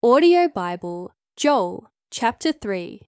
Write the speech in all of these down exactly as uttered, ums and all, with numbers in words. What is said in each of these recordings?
Audio Bible, Joel, chapter three.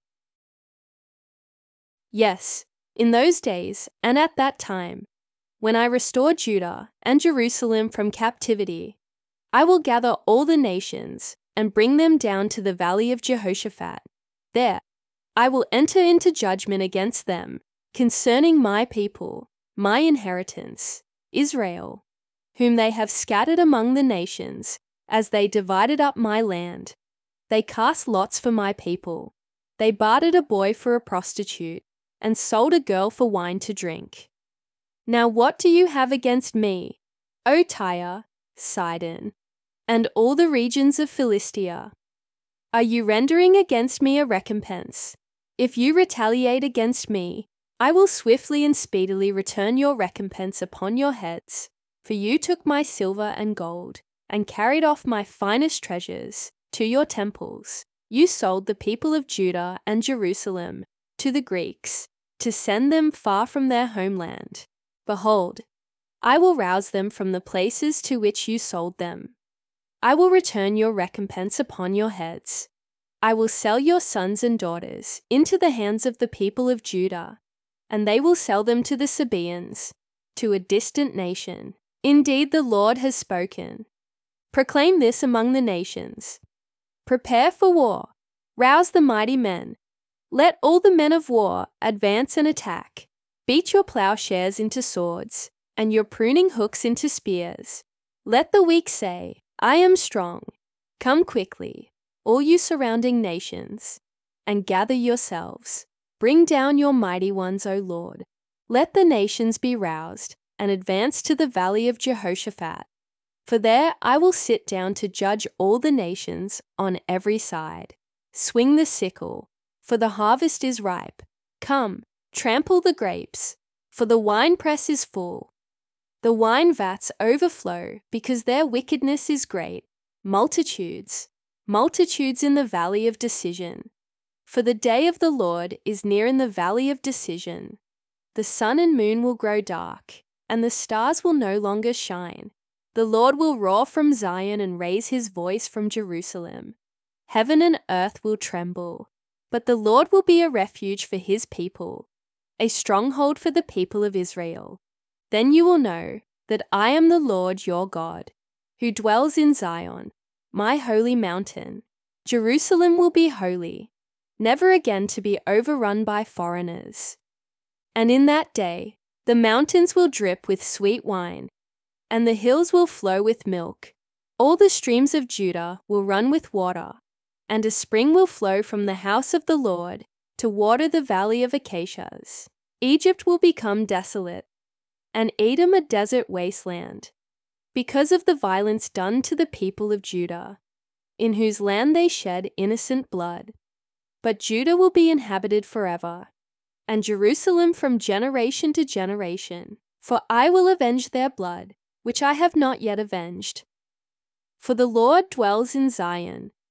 Yes, in those days and at that time, when I restore Judah and Jerusalem from captivity, I will gather all the nations and bring them down to the valley of Jehoshaphat. There, I will enter into judgment against them concerning my people, my inheritance, Israel, whom they have scattered among the nations as they divided up my land. They cast lots for my people. They bartered a boy for a prostitute and sold a girl for wine to drink. Now what do you have against me, O Tyre, Sidon, and all the regions of Philistia? Are you rendering against me a recompense? If you retaliate against me, I will swiftly and speedily return your recompense upon your heads, for you took my silver and gold, and carried off my finest treasures to your temples. You sold the people of Judah and Jerusalem to the Greeks, to send them far from their homeland. Behold, I will rouse them from the places to which you sold them. I will return your recompense upon your heads. I will sell your sons and daughters into the hands of the people of Judah, and they will sell them to the Sabaeans, to a distant nation. Indeed, the Lord has spoken. Proclaim this among the nations. Prepare for war. Rouse the mighty men. Let all the men of war advance and attack. Beat your plowshares into swords, and your pruning hooks into spears. Let the weak say, I am strong. Come quickly, all you surrounding nations, and gather yourselves. Bring down your mighty ones, O Lord. Let the nations be roused, and advance to the valley of Jehoshaphat. For there I will sit down to judge all the nations on every side. Swing the sickle, for the harvest is ripe. Come, trample the grapes, for the winepress is full. The wine vats overflow because their wickedness is great. Multitudes, multitudes in the valley of decision. For the day of the Lord is near in the valley of decision. The sun and moon will grow dark, and the stars will no longer shine. The Lord will roar from Zion and raise his voice from Jerusalem. Heaven and earth will tremble, but the Lord will be a refuge for his people, a stronghold for the people of Israel. Then you will know that I am the Lord your God, who dwells in Zion, my holy mountain. Jerusalem will be holy, never again to be overrun by foreigners. And in that day, the mountains will drip with sweet wine, and the hills will flow with milk. All the streams of Judah will run with water, and a spring will flow from the house of the Lord to water the valley of acacias. Egypt will become desolate, and Edom a desert wasteland, because of the violence done to the people of Judah, in whose land they shed innocent blood. But Judah will be inhabited forever, and Jerusalem from generation to generation, for I will avenge their blood, which I have not yet avenged. For the Lord dwells in Zion,